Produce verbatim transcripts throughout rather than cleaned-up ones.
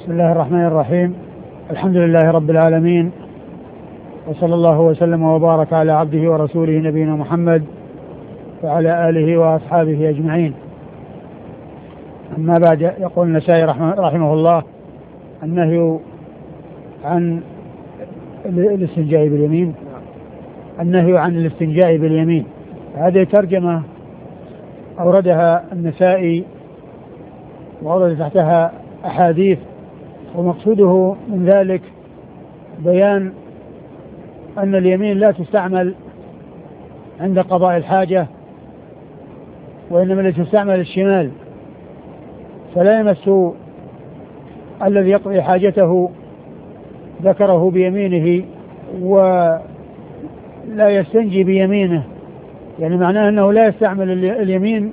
بسم الله الرحمن الرحيم. الحمد لله رب العالمين، وصلى الله وسلم وبارك على عبده ورسوله نبينا محمد وعلى آله وأصحابه أجمعين. أما بعد، يقول النسائي رحمه الله: النهي عن الاستنجاء باليمين. النهي عن الاستنجاء باليمين، هذه ترجمة أوردها النسائي وأورد تحتها أحاديث، ومقصوده من ذلك بيان أن اليمين لا تستعمل عند قضاء الحاجة، وإنما لا تستعمل الشمال، فلا يمس الذي يقضي حاجته ذكره بيمينه ولا يستنجي بيمينه، يعني معناه أنه لا يستعمل اليمين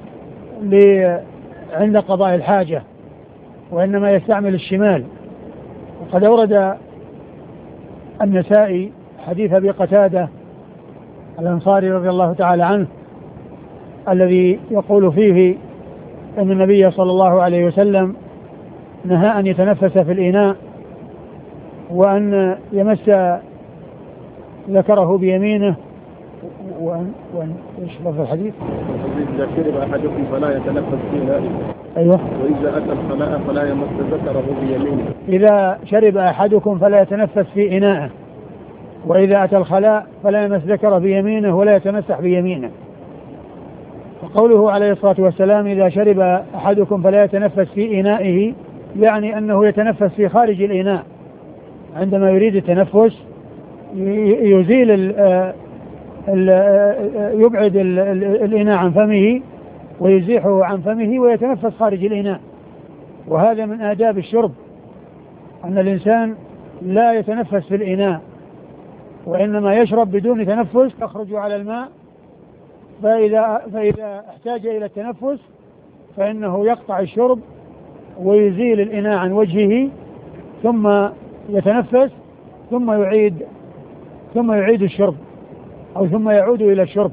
عند قضاء الحاجة، وإنما يستعمل الشمال. وقد أورد النسائي حديث أبي قتادة الأنصاري رضي الله تعالى عنه، الذي يقول فيه أن النبي صلى الله عليه وسلم نهى أن يتنفس في الإناء، وأن يمس ذكره بيمينه، وأن وأن إيش لفظ الحديث؟ إذا شرب أحدكم فلا يتنفس في إنائه. أيوه. وإذا أتى الخلاء فلا يمس ذكره بيمينه. إذا شرب أحدكم فلا يتنفس في إنائه، وإذا أتى الخلاء فلا يمس ذكره بيمينه ولا يتمسح بيمينه. وقوله عليه الصلاة والسلام: إذا شرب أحدكم فلا يتنفس في إنائه، يعني أنه يتنفس في خارج الإناء. عندما يريد التنفس يزيل ال ال يبعد ال الإناء عن فمه ويزيحه عن فمه ويتنفس خارج الإناء. وهذا من آداب الشرب، أن الإنسان لا يتنفس في الإناء، وإنما يشرب بدون تنفس، يخرج على الماء، فإذا, فإذا احتاج إلى التنفس فإنه يقطع الشرب ويزيل الإناء عن وجهه، ثم يتنفس، ثم يعيد ثم يعيد الشرب، أو ثم يعود إلى الشرب.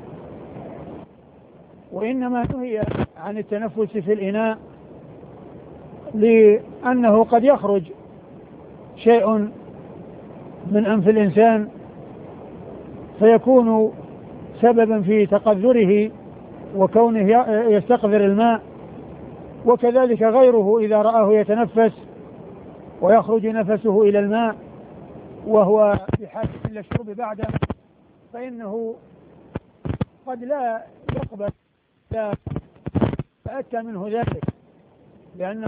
وإنما نهي عن التنفس في الإناء لأنه قد يخرج شيء من أنف الإنسان فيكون سببا في تقذره وكونه يستقذر الماء، وكذلك غيره إذا رآه يتنفس ويخرج نفسه إلى الماء وهو في حاجة إلى الشرب بعده، فإنه قد لا يقبل لا يتأتى منه ذلك، لأن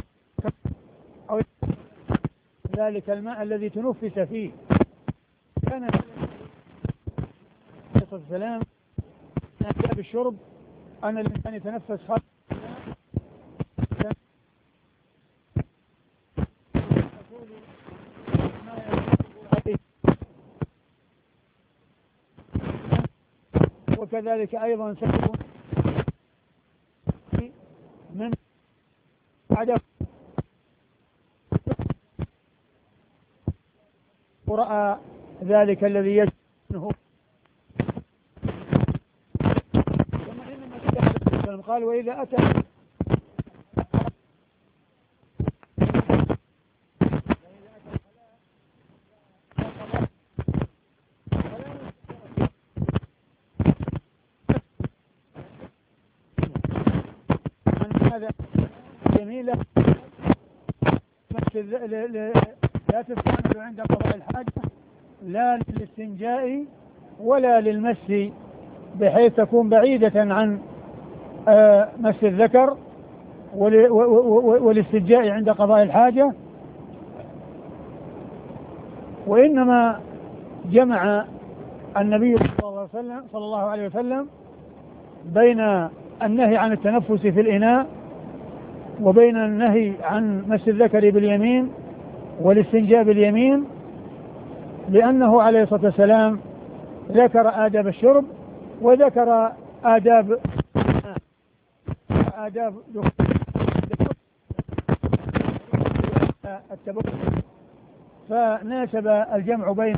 ذلك الماء الذي تنفس فيه. كان عليه الصلاة والسلام من آداب الشرب أن الإنسان يتنفس خارج وكذلك أيضا سبب من عدم ورأى ذلك الذي يجنه. قال: وإذا أتى هذا جميلة لا تستعمل عند قضاء الحاجة، لا للاستنجاء ولا للمس، بحيث تكون بعيدة عن مس الذكر والاستنجاء عند قضاء الحاجة. وإنما جمع النبي صلى الله عليه وسلم بين النهي عن التنفس في الإناء وبين النهي عن مس الذكر باليمين والاستنجاء باليمين، لأنه عليه الصلاة والسلام ذكر آداب الشرب وذكر آداب آداب التبرك، فناسب الجمع بين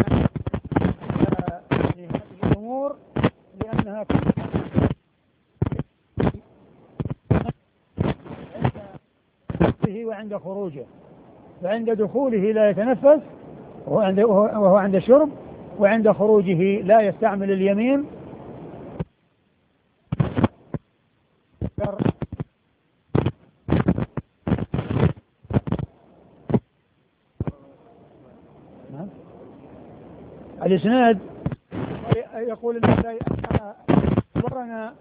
هذه الأمور لأنها وعند خروجه. فعند دخوله لا يتنفس وهو عند, وهو عند الشرب، وعند خروجه لا يستعمل اليمين. الإسناد يقول النسائي أخبرنا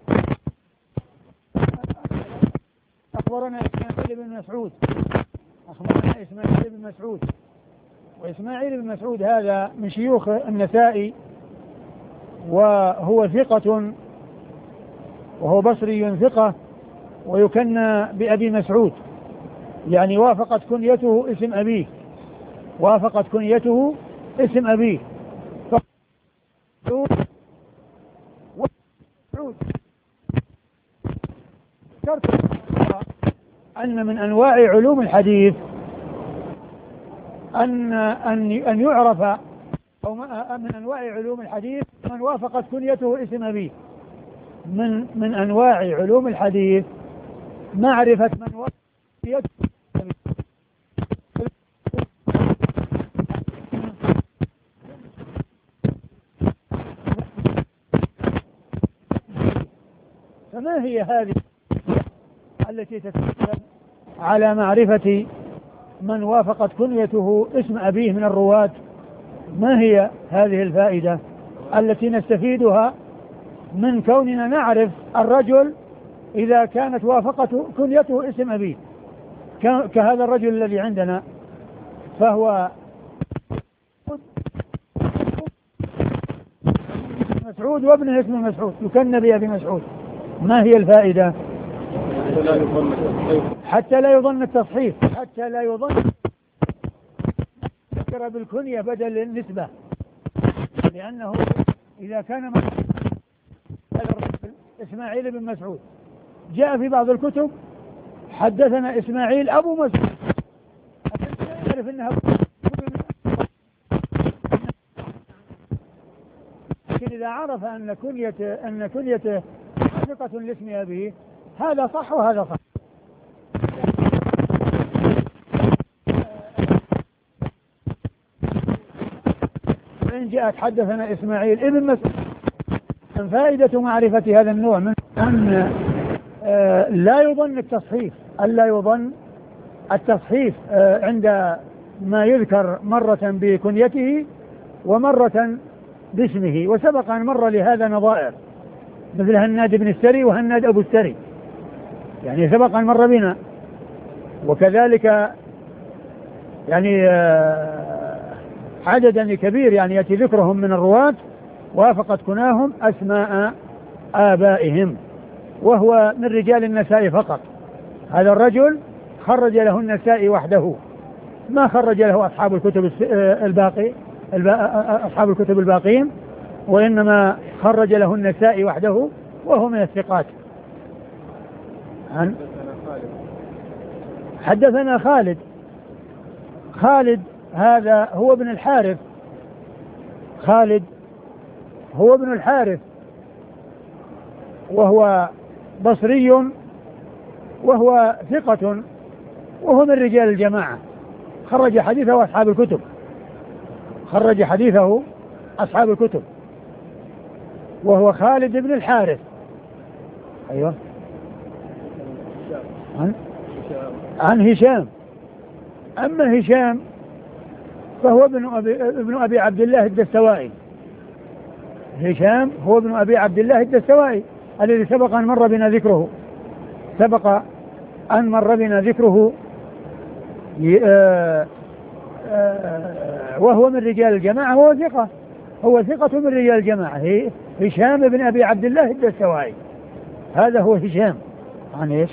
أخبرنا إسماعيل بن مسعود أخبرنا إسماعيل بن مسعود وإسماعيل بن مسعود هذا من شيوخ النسائي، وهو ثقة وهو بصري ثقة، ويكنى بأبي مسعود، يعني وافقت كنيته اسم أبيه وافقت كنيته اسم أبيه أن من أنواع علوم الحديث أن أن أن يعرف، أو من أنواع علوم الحديث من وافقت كنيته اسم أبيه. من من أنواع علوم الحديث معرفة من وافقت كنيته اسم أبيه. فما هي هذه التي تتكلم على معرفة من وافقت كنيته اسم أبيه من الرواة؟ ما هي هذه الفائدة التي نستفيدها من كوننا نعرف الرجل إذا كانت وافقت كنيته اسم أبيه، كهذا الرجل الذي عندنا، فهو مسعود وابنه اسمه مسعود يكنى بأبي مسعود. ما هي الفائدة؟ حتى لا يظن التصحيف، حتى لا يظن ذكر بالكنية بدل النسبة، لأنه إذا كان إسماعيل بن مسعود جاء في بعض الكتب حدثنا إسماعيل أبو مسعود، يعرف أنها، لكن إذا عرف أن كنية أن كنيته ثقة لاسم أبيه هذا صح وهذا صح. وإن جاءت حدثنا إسماعيل ابن مسعود. فائدة معرفة هذا النوع من أن آه لا يظن التصحيف، ألا يظن التصحيف آه عند ما يذكر مرة بكنيته ومرة باسمه. وسبق أن مر لهذا نظائر مثل هناد بن السري وهناد أبو السري، يعني سبق أن مر بنا. وكذلك يعني آه عددا كبير يعني يأتي ذكرهم من الرواة وافقت كناهم أسماء آبائهم، وهو من رجال النساء فقط. هذا الرجل خرج له النساء وحده، ما خرج له أصحاب الكتب الباقي أصحاب الكتب الباقين، وإنما خرج له النساء وحده وهو من الثقات. عن حدثنا خالد خالد هذا هو ابن الحارث خالد هو ابن الحارث وهو بصري وهو ثقة وهو من رجال الجماعة، خرج حديثه أصحاب الكتب خرج حديثه أصحاب الكتب وهو خالد بن الحارث. أيوة. عن, عن هشام. أما هشام فهو ابن أبي, ابن أبي عبد الله الدستوائي. هشام هو ابن أبي عبد الله الدستوائي الذي سبق أن مر بنا ذكره سبق أن مر بنا ذكره وهو من رجال الجماعة، هو ثقة هو ثقة من رجال الجماعة. هشام بن أبي عبد الله الدستوائي هذا هو هشام. عن إيش؟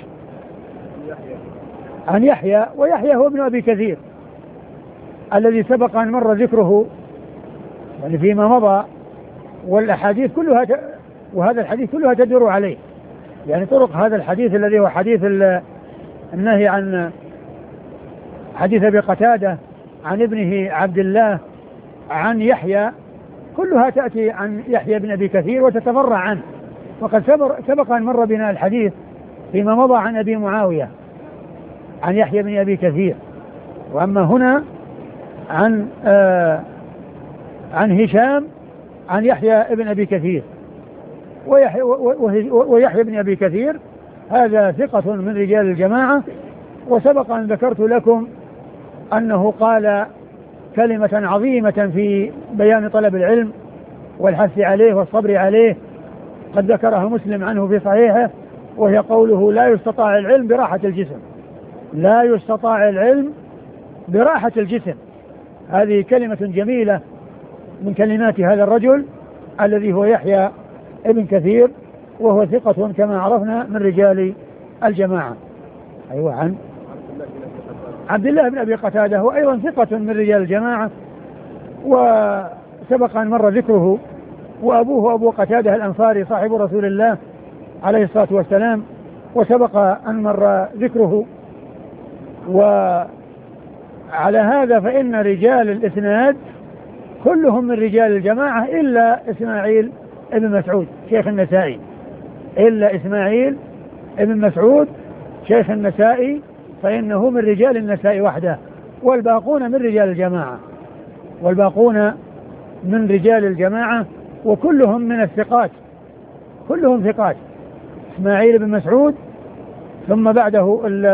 عن يحيى، ويحيى هو ابن أبي كثير الذي سبق أن مر ذكره يعني فيما مضى، والأحاديث كلها ت... وهذا الحديث كلها تدور عليه، يعني طرق هذا الحديث الذي هو حديث النهي عن حديث أبي قتادة عن ابنه عبد الله عن يحيى كلها تأتي عن يحيى بن أبي كثير وتتفرع عنه. وقد سبق أن مر بنا الحديث فيما مضى عن أبي معاوية عن يحيى بن أبي كثير، وأما هنا عن آه عن هشام عن يحيى ابن أبي كثير، ويحيى, ويحيى ابن أبي كثير هذا ثقة من رجال الجماعة، وسبق أن ذكرت لكم أنه قال كلمة عظيمة في بيان طلب العلم والحث عليه والصبر عليه، قد ذكرها مسلم عنه في صحيحه، وهي قوله: لا يستطاع العلم براحة الجسم، لا يستطاع العلم براحة الجسم. هذه كلمة جميلة من كلمات هذا الرجل الذي هو يحيى ابن كثير، وهو ثقة كما عرفنا من رجال الجماعة. أيوة، عن عبد الله بن أبي قتادة، هو أيضا ثقة من رجال الجماعة، وسبق أن مر ذكره. وأبوه أبو قتادة الأنصاري صاحب رسول الله عليه الصلاة والسلام، وسبق أن مر ذكره. وعلى هذا فإن رجال الإسناد كلهم من رجال الجماعة إلا إسماعيل ابن مسعود شيخ النسائي، إلا إسماعيل ابن مسعود شيخ النسائي، فإنه من رجال النسائي وحده، والباقون من رجال الجماعة، والباقون من رجال الجماعة وكلهم من الثقات، كلهم ثقات. إسماعيل بن مسعود، ثم بعده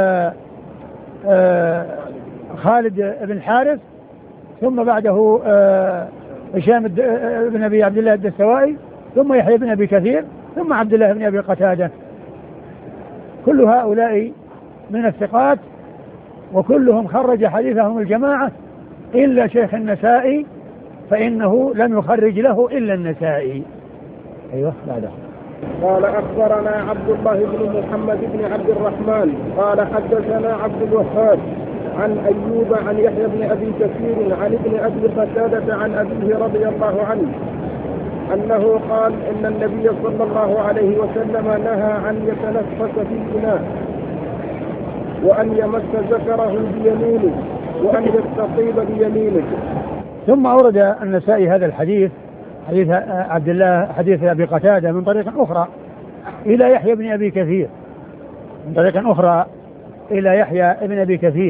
خالد بن الحارث، ثم بعده هشام بن أبي عبد الله الدستوائي، ثم يحيى بن أبي كثير، ثم عبد الله بن أبي قتادة. كل هؤلاء من الثقات، وكلهم خرج حديثهم الجماعة إلا شيخ النسائي، فإنه لم يخرج له إلا النسائي. أيوة بعده. قال: أخبرنا عبد الله بن محمد بن عبد الرحمن قال: حدثنا عبد الوهاب عن أيوب عن يحيى بن أبي كثير عن ابن أبي قتادة عن أبيه رضي الله عنه أنه قال: إن النبي صلى الله عليه وسلم نهى أن يتنفس في الإناء، وأن يمس ذكره بيمينه، وأن يستطيب بيمينه. ثم أورد النسائي هذا الحديث، حديث عبد الله، حديث أبي قتادة، من طريق أخرى إلى يحيى بن أبي كثير، من طريق أخرى إلى يحيى بن أبي كثير،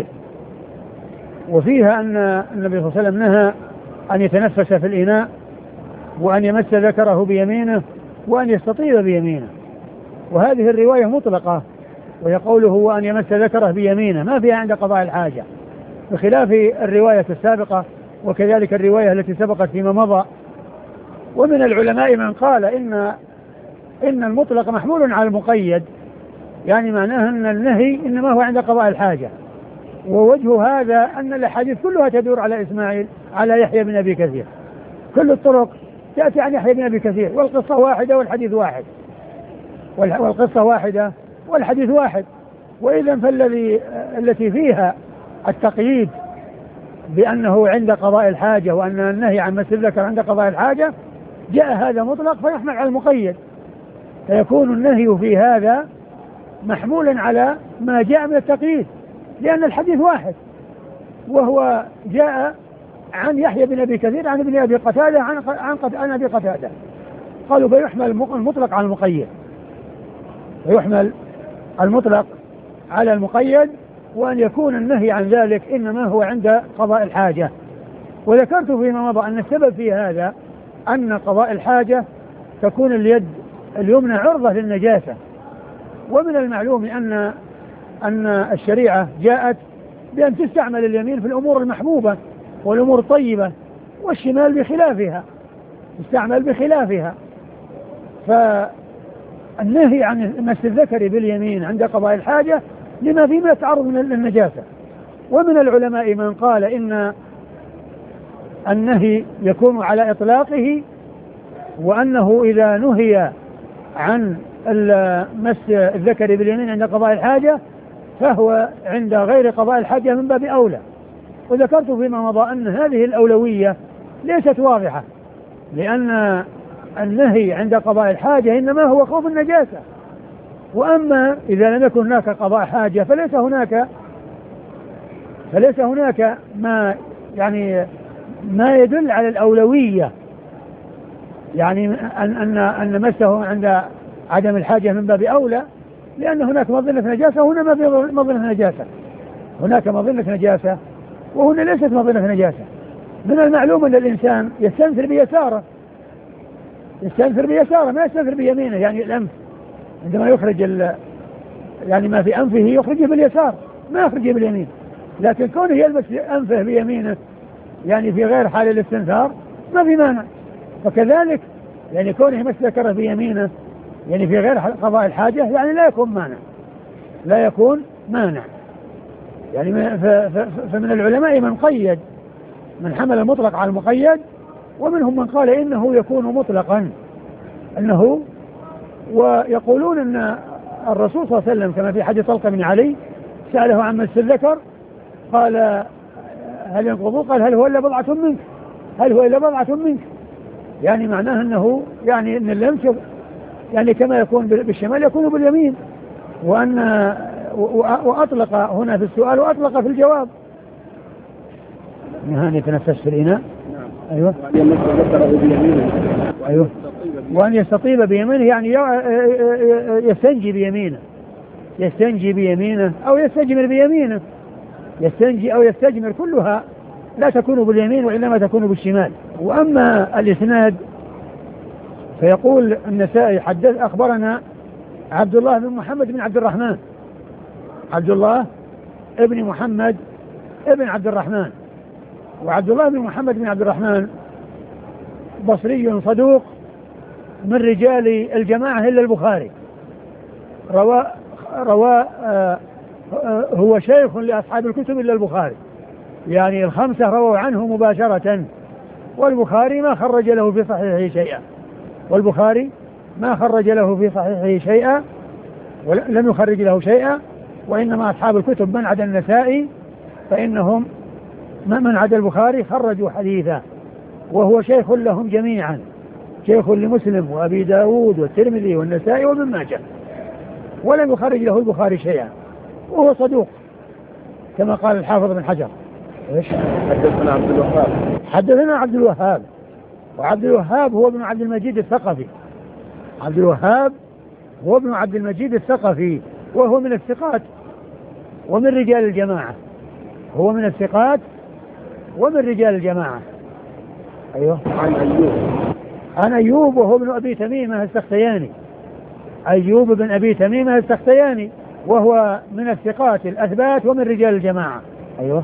وفيها أن النبي صلى الله عليه وسلم نهى أن يتنفس في الإناء، وأن يمس ذكره بيمينه، وأن يستطيب بيمينه. وهذه الرواية مطلقة، وهي قوله وأن يمس ذكره بيمينه، ما فيها عند قضاء الحاجة، بخلاف الرواية السابقة، وكذلك الرواية التي سبقت فيما مضى. ومن العلماء من قال إن إن المطلق محمول على المقيد، يعني معناه أن النهي إنما هو عند قضاء الحاجة. ووجه هذا أن الأحاديث كلها تدور على إسماعيل على يحيى بن أبي كثير، كل الطرق تأتي عن يحيى بن أبي كثير، والقصة واحدة والحديث واحد، والقصة واحدة والحديث واحد. وإذا فالذي التي فيها التقييد بأنه عند قضاء الحاجة، وأن النهي عن مس الذكر عند قضاء الحاجة، جاء هذا مطلق فيحمل على المقيد، فيكون النهي في هذا محمولا على ما جاء من التقييد، لأن الحديث واحد، وهو جاء عن يحيى بن أبي كثير عن ابن أبي قتادة عن عن, عن أبي قتادة. قالوا فيحمل المطلق على المقيد، فيحمل المطلق على المقيد، وأن يكون النهي عن ذلك إنما هو عند قضاء الحاجة. وذكرت فيما مضى أن السبب في هذا أن قضاء الحاجة تكون اليد اليمنى عرضة للنجاسة، ومن المعلوم أن أن الشريعة جاءت بأن تستعمل اليمين في الأمور المحبوبة والأمور الطيبة، والشمال بخلافها، تستعمل بخلافها. فالنهي عن مس الذكر باليمين عند قضاء الحاجة لما فيه من التعرض من النجاسة. ومن العلماء من قال إن النهي يكون على إطلاقه، وأنه إذا نهي عن مس الذكر باليمين عند قضاء الحاجة فهو عند غير قضاء الحاجة من باب أولى. وذكرت فيما مضى أن هذه الأولوية ليست واضحة، لأن النهي عند قضاء الحاجة إنما هو خوف النجاسة، وأما إذا لم يكن هناك قضاء حاجة فليس هناك فليس هناك ما يعني ما يدل على الأولوية، يعني أن أن أن مسه عند عدم الحاجة من باب أولى، لأن هناك مظنة نجاسة، هنا ما في مظنة نجاسة، هناك مظنة نجاسة وهنا ليست مظنة نجاسة. من المعلوم أن الإنسان يستنثر بيساره، يستنثر بيساره ما يستنثر بيمينه، يعني الأنف عندما يخرج يعني ما في أنفه يخرجه باليسار ما يخرجه باليمين، لكن كونه يلبس أنفه بيمينه يعني في غير حال الاستنثار ما في مانع. فكذلك يعني كونه يمس ذكره بيمينه يعني في غير قضاء الحاجة يعني لا يكون مانع، لا يكون مانع. يعني فمن العلماء من قيد، من حمل المطلق على المقيد، ومنهم من قال إنه يكون مطلقا أنه، ويقولون أن الرسول صلى الله عليه وسلم كما في حديث طلق بن علي سأله عن مس الذكر قال هل ينقضه؟ قال هل هو إلا بضعة منك، هل هو إلا بضعة منك، يعني معناه أنه يعني أن اللمس يعني كما يكون بالشمال يكون باليمين، وأن وأطلق هنا في السؤال وأطلق في الجواب. نهان يتنفس في الإناء. نعم. أيوة. أيوة. وأن يستطيب بيمينه يعني يستنجي بيمينه، يستنجي بيمينه أو يستجمر بيمينه، يستنجي أو يستجمر كلها لا تكون باليمين وإنما تكون بالشمال. وأما الإسناد فيقول النسائي حدث أخبرنا عبد الله بن محمد بن عبد الرحمن، عبد الله ابن محمد ابن عبد الرحمن، وعبد الله بن محمد بن عبد الرحمن بصري صدوق من رجال الجماعة إلا البخاري، روى روى آه آه هو شيخ لأصحاب الكتب إلا البخاري، يعني الخمسة رووا عنه مباشرة، والبخاري ما خرج له في صحيحه شيئا، والبخاري ما خرج له في صحيحه شيئا ولم يخرج له شيئا، وإنما أصحاب الكتب من عدا النسائي فإنهم من عدا البخاري خرجوا حديثا، وهو شيخ لهم جميعا، شيخ لمسلم وأبي داود والترمذي والنسائي وابن ماجه، ولم يخرج له البخاري شيئا، وهو صدوق كما قال الحافظ بن حجر. إيش؟ حدثنا عبد الوهاب. حدثنا عبد الوهاب، وعبد الوهاب هو ابن عبد المجيد الثقفي، عبد الوهاب هو ابن عبد المجيد الثقفي، وهو من الثقات ومن رجال الجماعة، هو من الثقات ومن رجال الجماعة. أيوه. عن أيوب. عن أيوب وهو ابن أبي تميمة السختياني، أيوب بن أبي تميمة السختياني، وهو من الثقات الأثبات ومن رجال الجماعة. أيوه.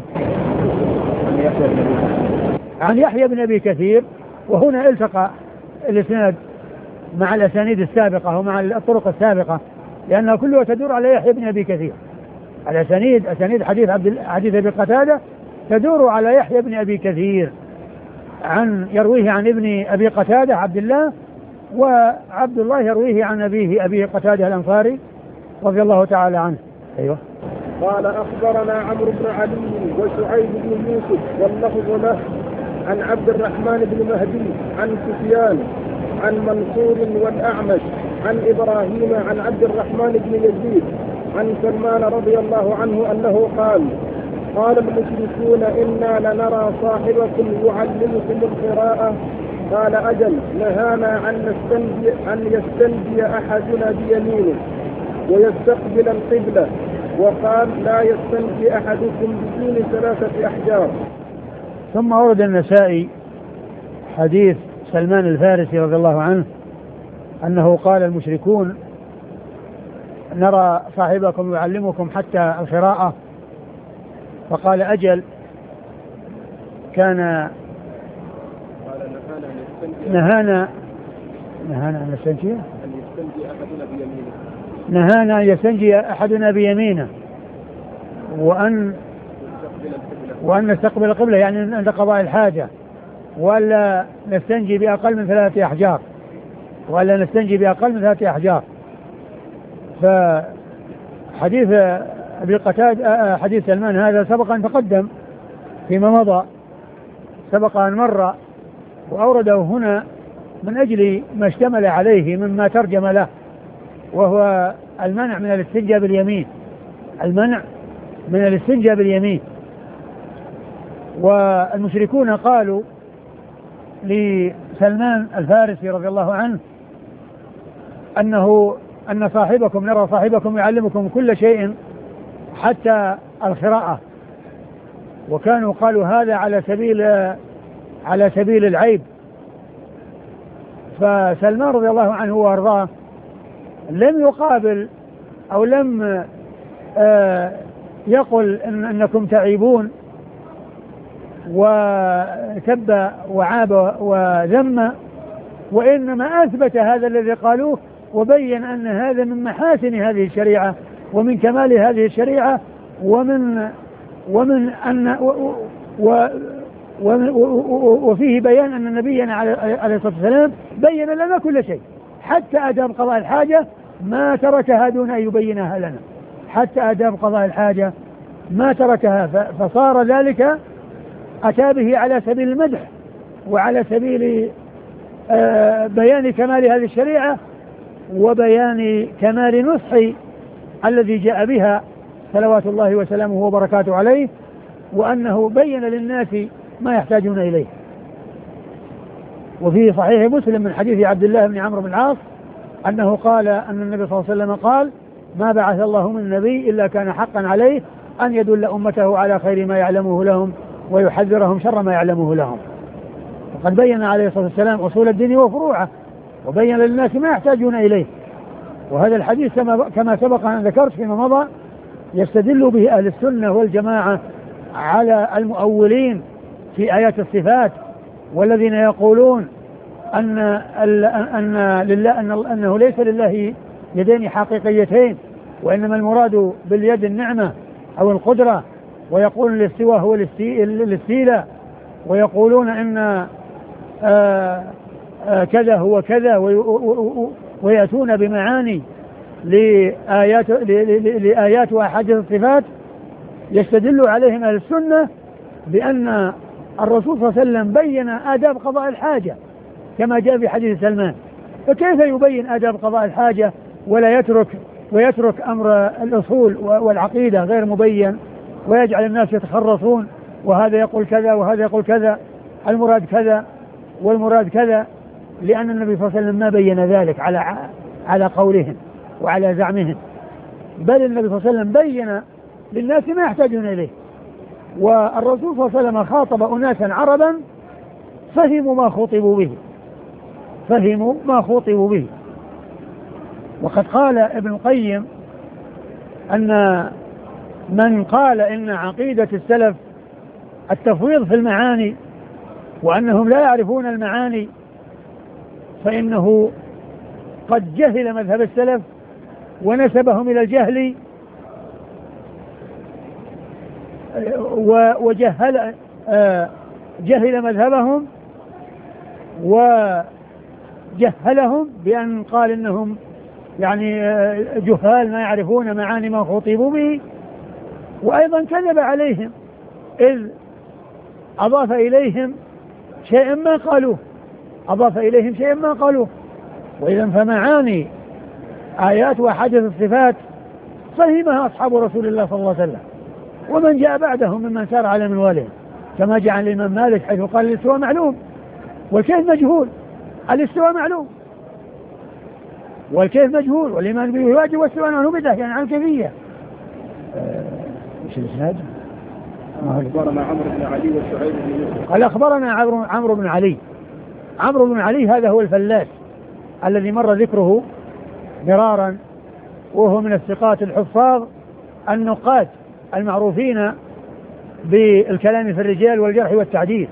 عن يحيى بن أبي كثير، وهنا التقى الإسناد مع الأسانيد السابقة ومع الطرق السابقة، لأنها كلها تدور على يحيى بن أبي كثير، الأسانيد أسانيد حديث عبد حديث أبي قتادة تدور على يحيى بن أبي كثير، عن يرويه عن ابن أبي قتادة عبد الله، وعبد الله يرويه عن أبيه أبي قتادة الأنصاري رضي الله تعالى عنه. أيوه. قال أخبرنا عمرو بن علي وشعيب بن يوسف واللفظ له عن عبد الرحمن بن مهدي عن سفيان عن منصور والأعمش عن إبراهيم عن عبد الرحمن بن يزيد عن سلمان رضي الله عنه أنه قال قال المشركون إنا لنرى صاحبكم يعلمكم القراءة، قال أجل نهانا عن نستنجي أن يستنجي أحدنا بيمينه ويستقبل القبلة، وقال لا يستنجي أحدكم بدون ثلاثة أحجار. ثم ورد النسائي حديث سلمان الفارسي رضي الله عنه أنه قال المشركون نرى صاحبكم يعلمكم حتى القراءة، فقال أجل كان نهانا نهانا أن يستنجي أحدنا بيمينه نهانا أن يستنجي أحدنا بيمينه وأن وأن نستقبل القبلة يعني عند قضاء الحاجة، ولا نستنجي بأقل من ثلاثة أحجار، ولا نستنجي بأقل من ثلاثة أحجار. فحديث أبي قتادة حديث سلمان هذا سبق أن تقدم فيما مضى، سبق أن مر، وأورده هنا من أجل ما اشتمل عليه مما ترجم له، وهو المنع من الاستنجاء باليمين، المنع من الاستنجاء باليمين. والمشركون قالوا لسلمان الفارسي رضي الله عنه أنه أن صاحبكم نرى صاحبكم يعلمكم كل شيء حتى القراءة، وكانوا قالوا هذا على سبيل على سبيل العيب. فسلمان رضي الله عنه وارضاه لم يقابل أو لم يقل إن أنكم تعيبون وسب وعاب وذم، وإنما أثبت هذا الذي قالوه وبين أن هذا من محاسن هذه الشريعة ومن كمال هذه الشريعة ومن ومن أن و و وفيه بيان أن نبينا عليه الصلاة والسلام بين لنا كل شيء، حتى آداب قضاء الحاجة ما تركها دون أن يبينها لنا، حتى آداب قضاء الحاجة ما تركها، فصار ذلك أتى به على سبيل المدح وعلى سبيل بيان كمال هذه الشريعة وبيان كمال نصح الذي جاء بها صلوات الله وسلامه وبركاته عليه، وأنه بين للناس ما يحتاجون إليه. وفي صحيح مسلم من حديث عبد الله بن عمرو بن العاص أنه قال أن النبي صلى الله عليه وسلم قال: ما بعث الله من نبي إلا كان حقا عليه أن يدل أمته على خير ما يعلمه لهم ويحذرهم شر ما يعلمه لهم. وقد بين عليه الصلاة والسلام أصول الدين وفروعه وبين للناس ما يحتاجون إليه. وهذا الحديث كما سبق أن ذكرت فيما مضى يستدل به أهل السنة والجماعة على المؤولين في آيات الصفات، والذين يقولون أن أن لله أن أنه ليس لله يدين حقيقيتين، وإنما المراد باليد النعمة أو القدرة، ويقول الاستواء هو الاستيلاء، ويقولون أن آآ آآ كذا هو كذا، ويأتون بمعاني لآيات لآيات وأحاديث الصفات يستدل عليهم أهل السنة بأن الرسول صلى الله عليه وسلم بين آداب قضاء الحاجة كما جاء في حديث سلمان، فكيف يبين آداب قضاء الحاجة ولا يترك ويترك أمر الأصول والعقيدة غير مبين، ويجعل الناس يتخرصون وهذا يقول كذا وهذا يقول كذا، المراد كذا والمراد كذا، لأن النبي صلى الله عليه وسلم ما بين ذلك على على قولهم وعلى زعمهم، بل النبي صلى الله عليه وسلم بين للناس ما يحتاجون إليه. والرسول صلى الله عليه وسلم خاطب أناسا عربا فهموا ما خطبوا به فهموا ما خطبوا به وقد قال ابن القيم أن من قال إن عقيدة السلف التفويض في المعاني وأنهم لا يعرفون المعاني فإنه قد جهل مذهب السلف ونسبهم إلى الجهل وجهل جهل مذهبهم وجهلهم بأن قال إنهم يعني جهال ما يعرفون معاني ما خطبوا به، وأيضا كذب عليهم إذ أضاف إليهم شيئا ما قالوه أضاف إليهم شيئا ما قالوه. وإذا فمعاني آيات وأحاديث الصفات فهمها أصحاب رسول الله صلى الله عليه وسلم ومن جاء بعدهم ممن سار على منوالهم، كما جاء عن الإمام مالك حيث قال الاستواء معلوم والكيف مجهول. الاستواء معلوم والكيف مجهول والإيمان به واجب والسؤال عنه بدعة، يعني عن الكيفية. ايش الاسناد؟ أخبرنا عمرو بن علي وشعيب بن يوسف. قال أخبرنا عمرو بن علي. عمرو بن علي هذا هو الفلاس الذي مر ذكره مرارا، وهو من الثقات الحفاظ النقاد المعروفين بالكلام في الرجال والجرح والتعديل،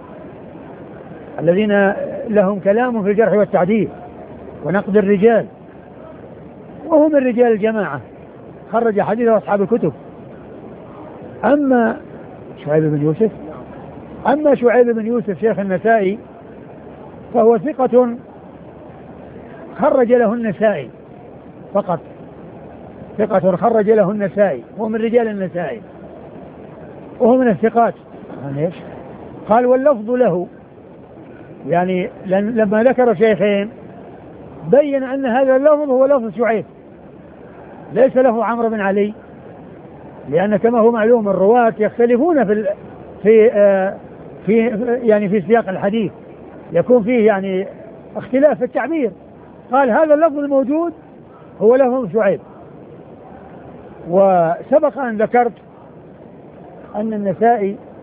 الذين لهم كلام في الجرح والتعديل ونقد الرجال، وهم من رجال الجماعة، خرج حديثه أصحاب الكتب. أما شعيب بن يوسف أما شعيب بن يوسف شيخ النسائي فهو ثقة خرج له النسائي فقط، ثقة خرج له النسائي، هو من رجال النسائي وهو من الثقات. ليش؟ قال واللفظ له، يعني لما ذكر شيخين بين أن هذا اللفظ هو لفظ شعيب ليس له عمرو بن علي، لأن كما هو معلوم الرواة يختلفون في في آه في يعني في سياق الحديث يكون فيه يعني اختلاف في التعبير. قال هذا اللفظ الموجود هو لفظ شعيب. وسبق أن ذكرت أن النسائي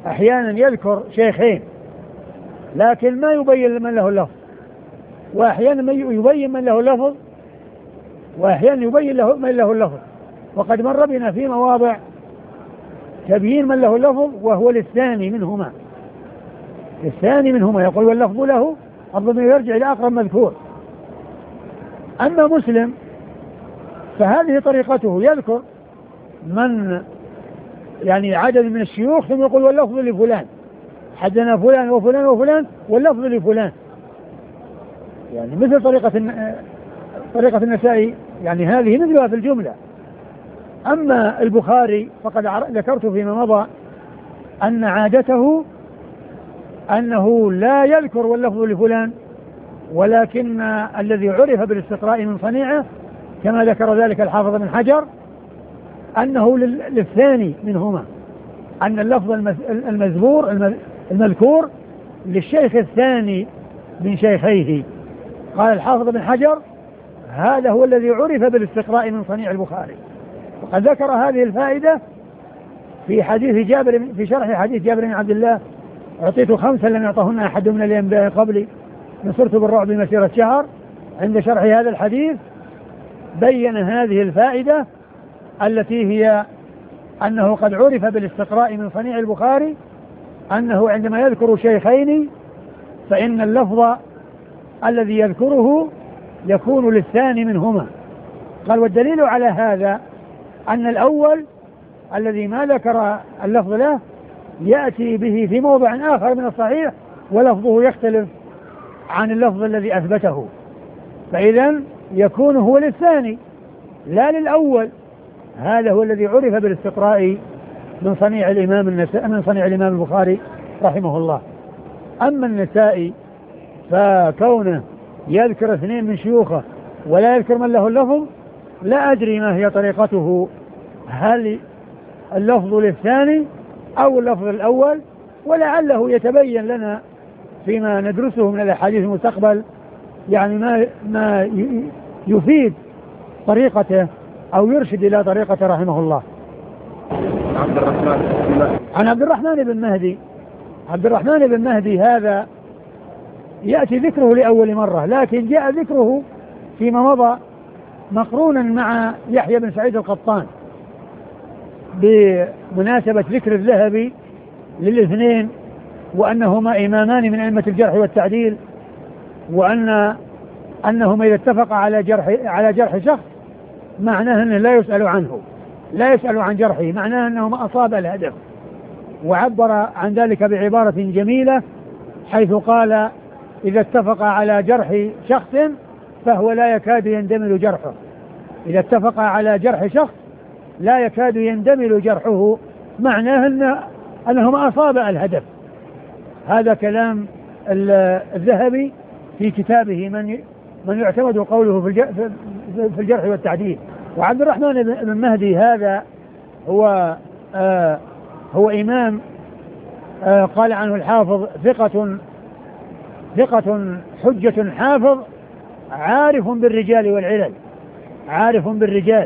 أحيانا يذكر شيخين لكن ما يبين من له اللفظ، وأحيانا يبين من له اللفظ وأحيانا يبين له من له اللفظ. وقد مر بنا في مواضع تبيين من له اللفظ وهو للثاني منهما، الثاني منهما يقول واللفظ له، الضمير يرجع إلى أقرب مذكور. أما مسلم فهذه طريقته، يذكر من يعني عدد من الشيوخ ثم يقول واللفظ لفلان، حدثنا فلان وفلان وفلان واللفظ لفلان، يعني مثل طريقة طريقة النسائي، يعني هذه مثلها في الجملة. أما البخاري فقد ذكرت فيما مضى أن عادته أنه لا يذكر واللفظ لفلان، ولكن الذي عرف بالاستقراء من صنيعه كما ذكر ذلك الحافظ بن حجر أنه للثاني منهما، أن اللفظ المذكور المذكور للشيخ الثاني من شيخيه. قال الحافظ بن حجر هذا هو الذي عرف بالاستقراء من صنيع البخاري. وقد ذكر هذه الفائدة في حديث جابر في شرح حديث جابر بن عبد الله: أعطيت خمسا لم يعطهن أحد من الأنبياء قبلي نصرت بالرعب مسيرة شهر. عند شرح هذا الحديث بين هذه الفائدة التي هي أنه قد عرف بالاستقراء من صنيع البخاري أنه عندما يذكر شيخين فإن اللفظ الذي يذكره يكون للثاني منهما. قال والدليل على هذا أن الأول الذي ما ذكر اللفظ له يأتي به في موضع آخر من الصحيح ولفظه يختلف عن اللفظ الذي أثبته، فإذا يكون هو للثاني لا للأول. هذا هو الذي عرف بالاستقراء من صنيع الإمام النسائي من صنيع الإمام البخاري رحمه الله. أما النسائي فكونه يذكر اثنين من شيوخه ولا يذكر من له اللفظ لا أدري ما هي طريقته، هل اللفظ للثاني أو اللفظ الأول، ولعله يتبين لنا فيما ندرسه من الأحاديث المستقبل يعني ما ما يفيد طريقته أو يرشد إلى طريقته رحمه الله. عبد الرحمن عن عبد الرحمن بن مهدي. عبد الرحمن بن مهدي هذا يأتي ذكره لأول مرة، لكن جاء ذكره فيما مضى مقرونا مع يحيى بن سعيد القطان بمناسبة ذكر الذهبي للاثنين وأنهما إمامان من أئمة الجرح والتعديل، وأن أنهما إذا اتفقا على جرح على جرح شخص معناه أنه لا يسأل عنه لا يسأل عن جرحه، معناه أنهما أصاب الهدف. وعبر عن ذلك بعبارة جميلة حيث قال إذا اتفق على جرح شخص فهو لا يكاد يندمل جرحه، إذا اتفق على جرح شخص لا يكاد يندمل جرحه، معناه أن أنهما أصابا الهدف. هذا كلام الذهبي في كتابه من من يعتمد قوله في الجرح والتعديل. وعبد الرحمن بن مهدي هذا هو آه هو إمام آه قال عنه الحافظ ثقة ثقة حجة حافظ عارف بالرجال والعلل، عارف بالرجال.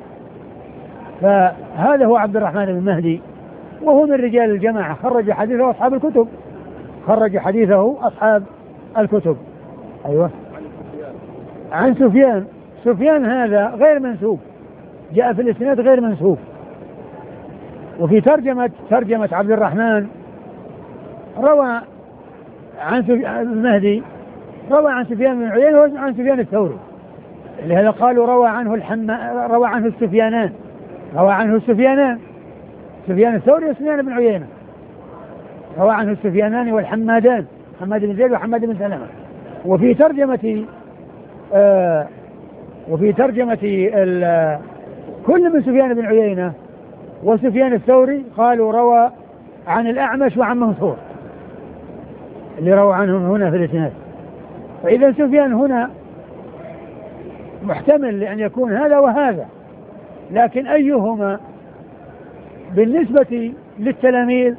فهذا هو عبد الرحمن بن مهدي وهو من رجال الجماعة، خرج حديثه أصحاب الكتب خرج حديثه أصحاب الكتب. أيوة. عن سفيان. سفيان هذا غير منسوب، جاء في الإسناد غير منسوب. وفي ترجمة ترجمة عبد الرحمن روى عن المهدي روى عن سفيان بن عيينة وعن سفيان الثوري، لهذا قالوا روى عنه الحما روى عنه السفيانان روى عنه السفيانان سفيان الثوري وسفيان بن عيينة، روى عنه السفيانان والحمادان، حماد بن زيد وحماد بن سلمة. وفي ترجمة آه وفي ترجمة كل من سفيان بن عيينة وسفيان الثوري قالوا روى عن الأعمش وعن منصور اللي روى عنهم هنا في الإسناد. فإذا سفيان هنا محتمل لأن يكون هذا وهذا، لكن أيهما بالنسبة للتلاميذ؟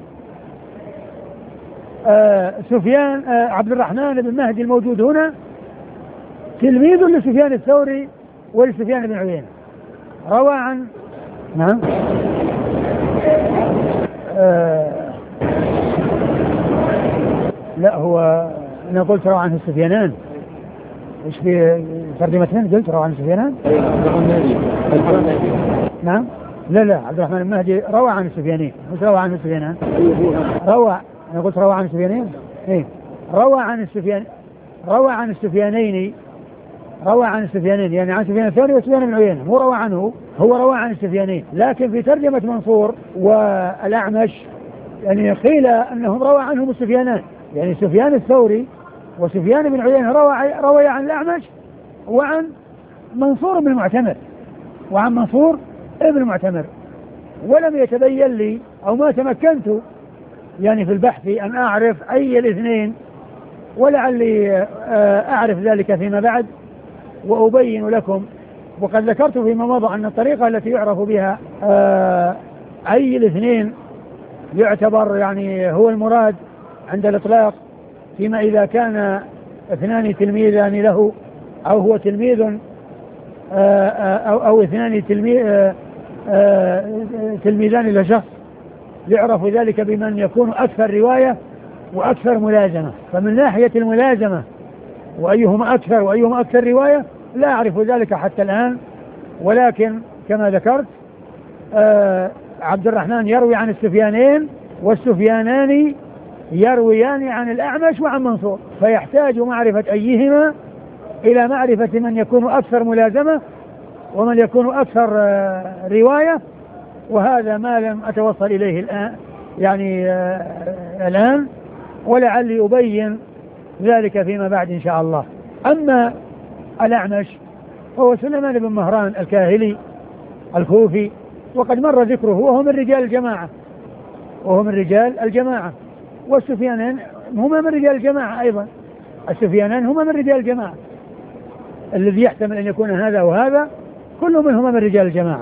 آه سفيان آه عبد الرحمن بن مهدي الموجود هنا تلميذ لسفيان الثوري ولسفيان بن عيينة، روى عن نعم آه لا هو أنا قلت روى عنه السفيانان. إيش في ترجمة من قلت روى عنه السفيانان؟ نعم لا لا عبد الرحمن المهدي روى عن السفيانين مش روى عن السفيانان. روى أنا قلت روى عن السفيانين. إيه روى عن السفيان روى عن السفيانين روى عن السفيانين يعني عن سفيان الثوري وسفيان بن عيينة مو روى عنه هو روى عن السفيانين. لكن في ترجمة منصور والأعمش يعني قيل أنهم روى عنهم السفيانان يعني سفيان الثوري وسفيان بن عيينة روى روى عن الأعمش وعن منصور بن المعتمر وعن منصور ابن المعتمر. ولم يتبين لي أو ما تمكنت يعني في البحث أن أعرف أي الاثنين ولعلي أعرف ذلك فيما بعد وأبين لكم. وقد ذكرت فيما مضى أن الطريقة التي يعرف بها أي الاثنين يعتبر يعني هو المراد عند الإطلاق فيما إذا كان اثنان تلميذان له أو هو تلميذ أو, أو اثنان تلميذان لشخص يعرف ذلك بمن يكون أكثر رواية وأكثر ملازمة. فمن ناحية الملازمة وأيهما أكثر وأيهما أكثر رواية لا أعرف ذلك حتى الآن. ولكن كما ذكرت آه عبد الرحمن يروي عن السفيانين والسفيانان يرويان عن الأعمش وعن منصور فيحتاج معرفة أيهما إلى معرفة من يكون أكثر ملازمة ومن يكون أكثر آه رواية. وهذا ما لم أتوصل إليه الآن يعني آه الآن ولعلي أبين ذلك فيما بعد إن شاء الله. أما الأعمش هو سليمان بن مهران الكاهلي الكوفي وقد مر ذكره وهو من رجال الجماعة وهو من رجال الجماعة والسفيانان هما من رجال الجماعة أيضا. السفيانان هما من رجال الجماعة الذي يحتمل أن يكون هذا وهذا كل منهما من رجال الجماعة.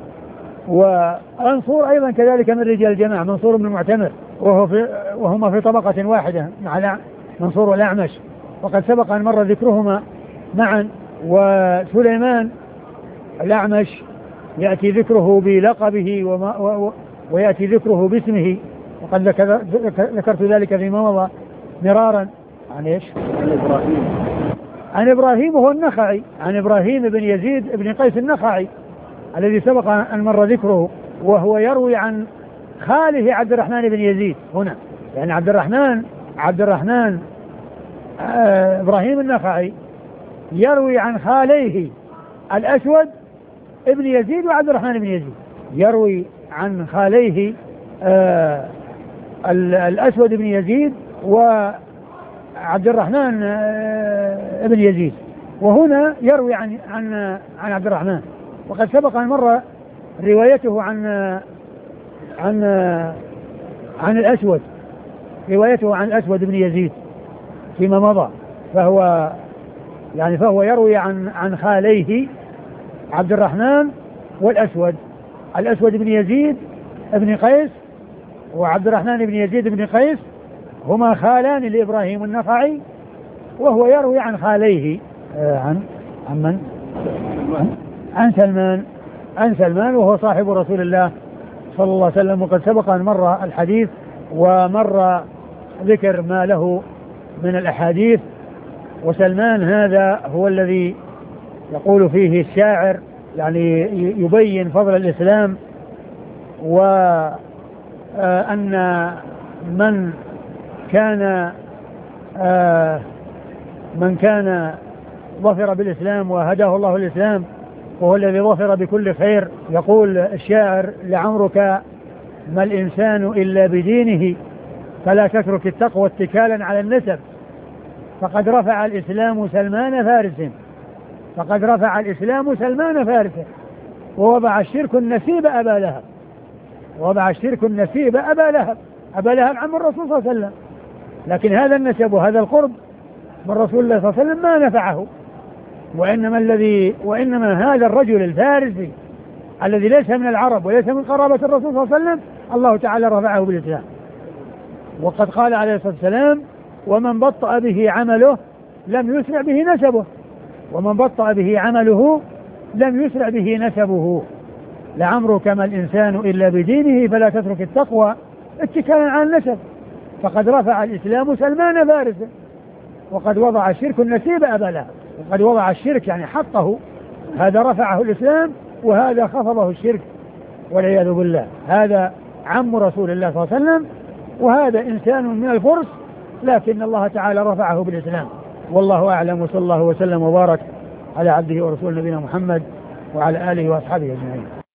ومنصور أيضا كذلك من رجال الجماعة منصور بن المعتمر وهو في وهما في طبقة واحدة مع منصور والأعمش وقد سبق أن مر ذكرهما معا. وسليمان الأعمش يأتي ذكره بلقبه وما و ويأتي ذكره باسمه وقد ذكرت ذلك فيما مضى مرارا. عن ايش؟ عن إبراهيم عن إبراهيم وهو النخعي عن إبراهيم بن يزيد بن قيس النخعي الذي سبق أن مر ذكره وهو يروي عن خاله عبد الرحمن بن يزيد هنا يعني عبد الرحمن عبد الرحمن آه إبراهيم النخعي يروي عن خاليه الأسود ابن يزيد وعبد الرحمن بن يزيد يروي عن خاليه آه الأسود بن يزيد وعبد الرحمن آه ابن يزيد وهنا يروي عن عن عن عبد الرحمن. وقد سبق أن مر روايته عن عن عن الأسود روايته عن الأسود بن يزيد فيما مضى. فهو يعني فهو يروي عن عن خاليه عبد الرحمن والأسود الأسود بن يزيد بن قيس وعبد الرحمن بن يزيد بن قيس هما خالان لإبراهيم النخعي وهو يروي عن خاليه آه عن عن من؟ عن سلمان عن سلمان وهو صاحب رسول الله صلى الله عليه وسلم. وقد سبق أن مر الحديث ومر ذكر ما له من الأحاديث. وسلمان هذا هو الذي يقول فيه الشاعر يعني يبين فضل الإسلام وأن من كان من كان ظفر بالإسلام وهداه الله الإسلام وهو الذي ظفر بكل خير. يقول الشاعر لعمرك ما الإنسان إلا بدينه فلا تترك التقوى اتكالا على النسب فقد رفع الإسلام سلمان فارس فقد رفع الإسلام سلمان فارس ووضع الشرك النسيب أبا لهب ووضع الشرك النسيب أبا لهب أبا لهب عم الرسول صلى الله عليه وسلم. لكن هذا النسب وهذا القرب من رسول الله صلى الله عليه وسلم ما نفعه. وإنما الذي وإنما هذا الرجل الفارسي الذي ليس من العرب وليس من قرابة الرسول صلى الله عليه وسلم الله تعالى رفعه بالإسلام. وقد قال عليه الصلاة والسلام ومن بطأ به عمله لم يسرع به نسبه ومن بطأ به عمله لم يسرع به نسبه لعمرك ما الإنسان إلا بدينه فلا تترك التقوى اتكالا على النسب. فقد رفع الإسلام سلمان فارسا، وقد وضع الشرك النسيب أبلا، وقد وضع الشرك يعني حطه، هذا رفعه الإسلام وهذا خفضه الشرك والعياذ بالله. هذا عم رسول الله صلى الله عليه وسلم، وهذا إنسان من الفرس لكن الله تعالى رفعه بالإسلام. والله أعلم، وصلى الله وسلم وبارك على عبده ورسوله نبينا محمد وعلى آله وأصحابه أجمعين.